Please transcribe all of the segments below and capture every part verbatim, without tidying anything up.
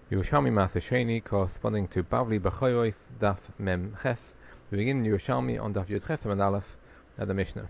Yerushalmi Maaseh Sheni, corresponding to Bavli B'choros Daf Mem Ches. We begin Yerushalmi on Daf Yud Ches and Aleph at the Mishnah.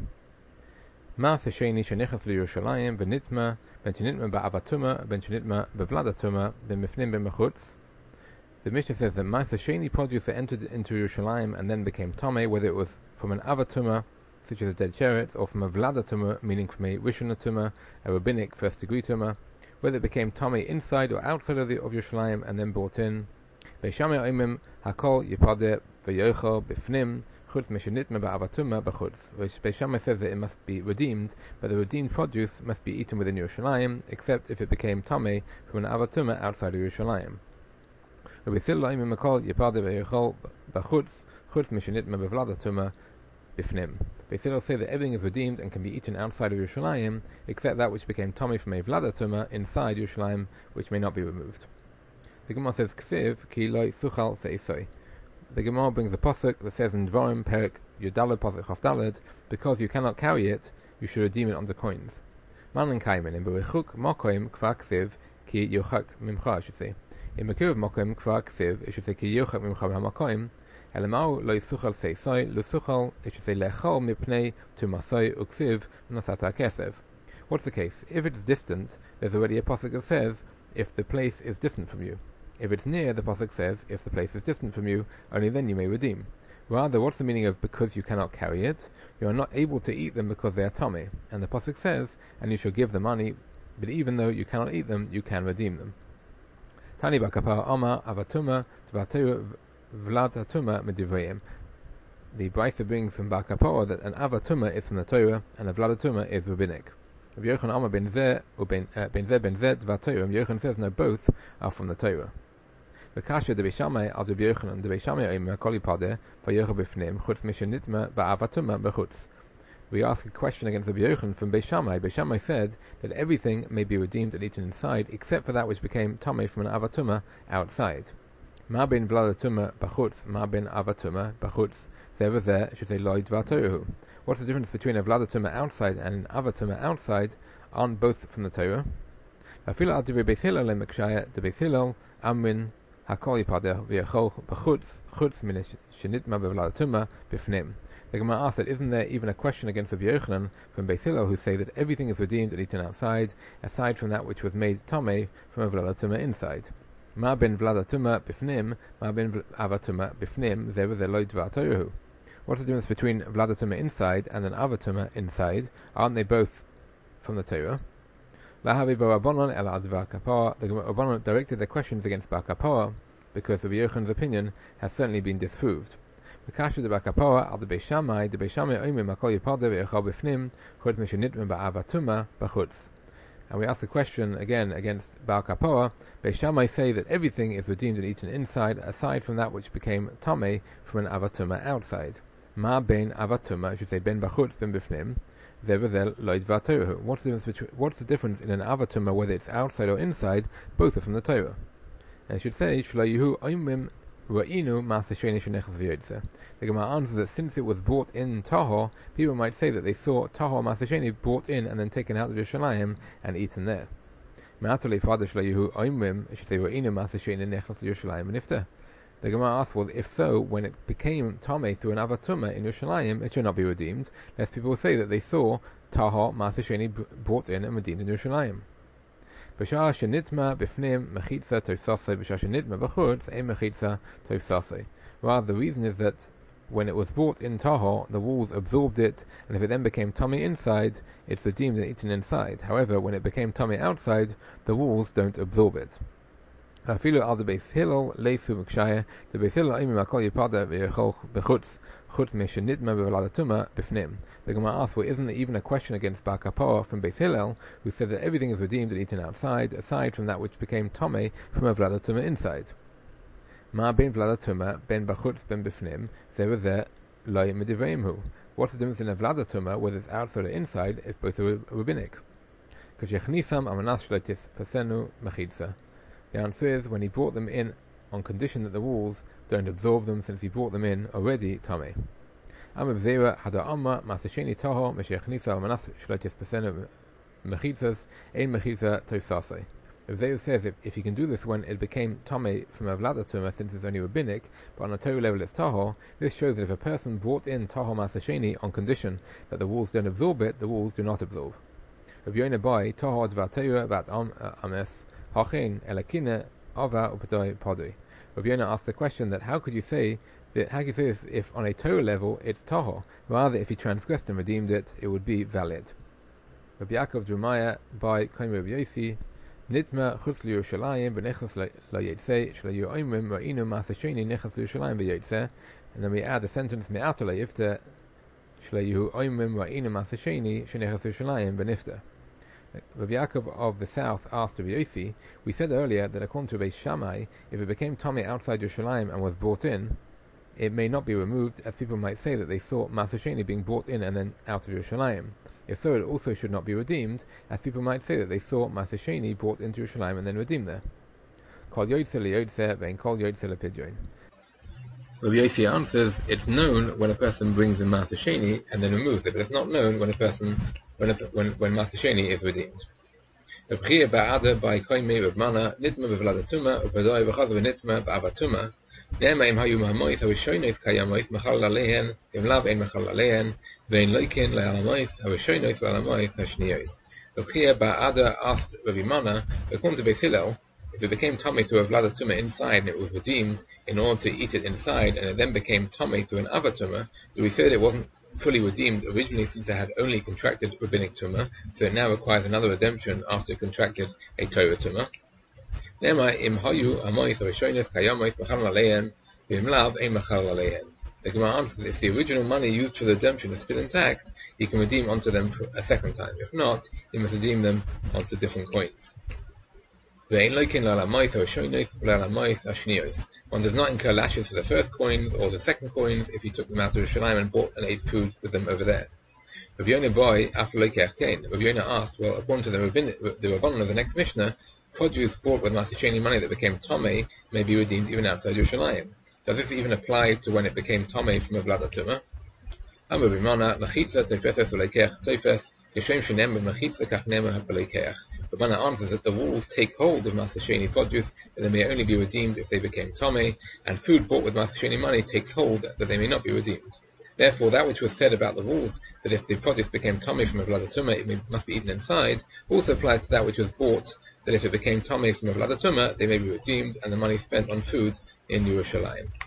Maaseh Sheni shenichas liYerushalayim v'nitma ben shenitma ba'avatuma ben shenitma bevladatuma ben mifnim ben mechutz. The Mishnah says that Maaseh Sheni produce that entered into Yerushalayim and then became Tomei, whether it was from an avatuma, such as a dead chariot, or from a vladatuma, meaning from a rishonatuma, a rabbinic first degree tuma, whether it became Tomei inside or outside of, the, of Yerushalayim and then brought in. Beis Shammai oimim hakol yipadeh v'yochel b'fnim chutz meshenitma ba'avatuma b'chutz. Beis Shammai says that it must be redeemed, but the redeemed produce must be eaten within Yerushalayim, except if it became Tomei from an avatuma outside of Yerushalayim. Beis Hillel oimim hakol yipadeh v'yochel b'chutz chutz meshenitma b'vladatuma b'fnim. Beis Hillel say that everything is redeemed and can be eaten outside of Yerushalayim, except that which became Tomei from a Vladatuma inside Yerushalayim, which may not be removed. The Gemara says, Ksiv ki lo suchal seisoi. The Gemara brings the pasuk that says in Dvarim Perik Yudalad pasuk Chavdalad, because you cannot carry it, you should redeem it under coins. Manan kaimen in berichuk mokoim kvar ksiv ki yochak mimcha, I should say. In Mekiv mokoim kvar ksiv, it should say ki yochak mimcha v'hamakoim. Elamau lo yisuchal seisoi lo suchal, it should say lechol mipnei to masoi uksiv nasata kesev. What's the case? If it's distant, there's already a pasuk that says if the place is distant from you. If it's near, the pasuk says if the place is distant from you, only then you may redeem. Rather, what's the meaning of because you cannot carry it? You are not able to eat them because they are tummy, and the pasuk says, and you shall give the money, but even though you cannot eat them, you can redeem them. Tani bakapar oma avatuma tvateu Vladatuma medivreim. The Brisa brings from Bar Kapora that an avatuma is from the Torah and a vladatuma is rabbinic. Rabbi Yochanan Amar ben Zeh ben Zeh ben Zeh dvatorah. Yochanan says no, both are from the Torah. The kasha de Beis Shammai al Rabbi Yochanan de Beis Shammai oim kol yipadeh vayochel b'fnim chutz mishenitma ba'avatuma b'chutz. We ask a question against Rabbi Yochanan from Beis Shammai. Beis Shammai said that everything may be redeemed and eaten inside, except for that which became tamei from an avatuma outside. Ma ben vladatuma b'chutz, ma ben avatuma b'chutz. There there should say loy dvar. What's the difference between a vladatuma outside and an avatuma outside? Aren't both from the Torah? Afila al divrei Beis Hillel lemekshaya de Beis Hillel amrin hakol yipadeh v'yachol b'chutz chutz min shenitma b'vladatuma b'fnim. The Gemara asks that isn't there even a question against Rabbi Yochanan from Beis Hillel who say that everything is redeemed and eaten outside, aside from that which was made tamei from a vladatuma inside? Ma ben vladatuma b'fnim, ma ben avatuma b'fnim, there was a loy dvar tohu. What's the difference between vladatuma inside and an avatuma inside? Aren't they both from the Torah? Lahavi b'Rabbanan el advar kapara. The Rabbanan directed their questions against Bar Kapara because Rabbi Yochanan's opinion has certainly been disproved. The kasha de Bar Kapara al de Beis Shammai, de Beis Shammai oimim hakol yipadeh v'yachal b'fnim chutz mishenitma ba'avatuma b'chutz. And we ask the question again against Bar Kapora. Beis Shammai say that everything is redeemed and eaten inside, aside from that which became tamei from an avatuma outside. Ma ben avatuma, I should say ben bachutz ben b'fnim. Zevazel loy dvar Torah. What's the difference between, what's the difference in an avatuma whether it's outside or inside? Both are from the Torah. And I should say shlo oimim ra'inu maaseh sheni shenichas v'yotze. The Gemara answers that since it was brought in tahor, people might say that they saw tahor maaseh sheni brought in and then taken out of Yerushalayim and eaten there. Ma'atolei father shlo oimim, I should say ra'inu maaseh sheni nechlas Yerushalayim nifter. The Gemara asks, well, if so, when it became tamei through an avatuma in Yerushalayim, it should not be redeemed, lest people say that they saw tahor maaseh sheni brought in and redeemed in Yerushalayim. B'shah shenitma b'fnim mechitza tovsasei, b'shah shenitma b'chutz ein mechitza tovsasei. Rather, the reason is that when it was brought in tahor, the walls absorbed it, and if it then became tamei inside, it's redeemed and eaten inside. However, when it became tamei outside, the walls don't absorb it. Afilu al de Beis Hillel leisu mekshaya, the Beis Hillel oimim hakol yipadeh v'yachol b'chutz chutz mishenitma b'vladatuma b'fnim. The Gemara asks, well, isn't there even a question against Bar Kapora from Beis Hillel, who said that everything is redeemed and eaten outside, aside from that which became tamei from a vladatuma inside? Ma ben vladatuma ben bachutz ben b'fnim, there was there loy medivreimhu. What's the difference in a vladatuma whether it's outside or inside if both are rabbinic? Kashechnisam amanas shlotis pasenu mechitza. The answer is when he brought them in on condition that the walls don't absorb them, since he brought them in already tamei. Amar Zera hada amma maaseh sheni tahor meshechnisa amanas shlotis pasenu mechitzas ein mechitza tovsasei. Rav Zeir says if, if you can do this when it became Tomei from a Vlada Tumah, since it's only rabbinic, but on a Torah level it's Tahor, this shows that if a person brought in Tahor Maaseh Sheni on condition that the walls don't absorb it, the walls do not absorb. Rav Yonah Bai, Tahor Dvar Torah Vat Ames, Hachin Elakine Ava Upadoi Padoi. Rav Yonah asked the question that how could you say that how could you say this if on a Torah level it's Tahor? Rather, if he transgressed and redeemed it, it would be valid. Rabbi Yaakov Jeremiah by Kaim Rabbi Yossi, Nitma Chutz L'Yerushalayim V'Nechas L'Yitzei Sh'Layu Oimrim Ra'inu Maaseh Sheni Nechas L'Yerushalayim V'Yitzei, and then we add the sentence Me'ata L'Yifta Sh'Layu Oimrim Ra'inu Maaseh Sheni Sh'Nechas L'Yerushalayim V'Nifta. Rabbi Yaakov of the south asked Rabbi Yossi, we said earlier that according to Beis Shammai, if it became Tomei outside Yerushalayim and was brought in, it may not be removed, as people might say that they saw Maaseh Sheni being brought in and then out of Yerushalayim. If so, it also should not be redeemed, as people might say that they saw Maaseh Sheni brought into Yerushalayim and then redeemed there. Kol Yotze L'Yotze Ve'en Kol Yotze L'Pidyon. Rabbi Yossi answers, it's known when a person brings in Maaseh Sheni and then removes it, but it's not known when a person when a, when when Maaseh Sheni is redeemed. Reb Chia Ba'ada by Koimei Reb Mana Nitma B'Vlada Tumah U'Padoi V'Chaz V'Nitma B'Ava Tumah Ne'ema Im Hayu Mahamois Havishoynos Kayamois Machal Aleihen Im Lav Ein Machal Aleihen Ve'en Loikin Le'alamois Havishoynos Le'alamois Hashnios. Reb Chia Ba'ada asked Rabbi Mana, according to Beis Hillel, if it became Tomei through a Vlada Tumah inside and it was redeemed in order to eat it inside, and it then became Tomei through an Ava Tumah, do we say that it wasn't fully redeemed originally since it had only contracted rabbinic Tumah, so it now requires another redemption after it contracted a Torah Tumah? The Gemara answers, if the original money used for the redemption is still intact, he can redeem onto them for a second time. If not, he must redeem them onto different coins. One does not incur lashes for the first coins or the second coins if he took them out of Yerushalayim and bought and ate food with them over there. Rav Yonah Boy, after Rav Yonah asked, well, according to the Rabbanon the Rabbanon of the next Mishnah, produce bought with Maaseh Sheni money that became Tomei may be redeemed even outside Yerushalayim. Does this even apply to when it became Tomei from a Vlada Tumah? Amar B'mana, Machitza Teifeses V'leikeach Teifes, Yeshem Shenem B'machitza Kach Nema B'leikeach. B'mana answers that the walls take hold of Maaseh Sheni produce, and they may only be redeemed if they became Tomei, and food bought with Maaseh Sheni money takes hold that they may not be redeemed. Therefore, that which was said about the walls, that if the produce became Tomei from a Vlada Tumah, it may, must be eaten inside, also applies to that which was bought, that if it became Tomei from a Vlada Tumah, they may be redeemed, and the money spent on food in Yerushalayim.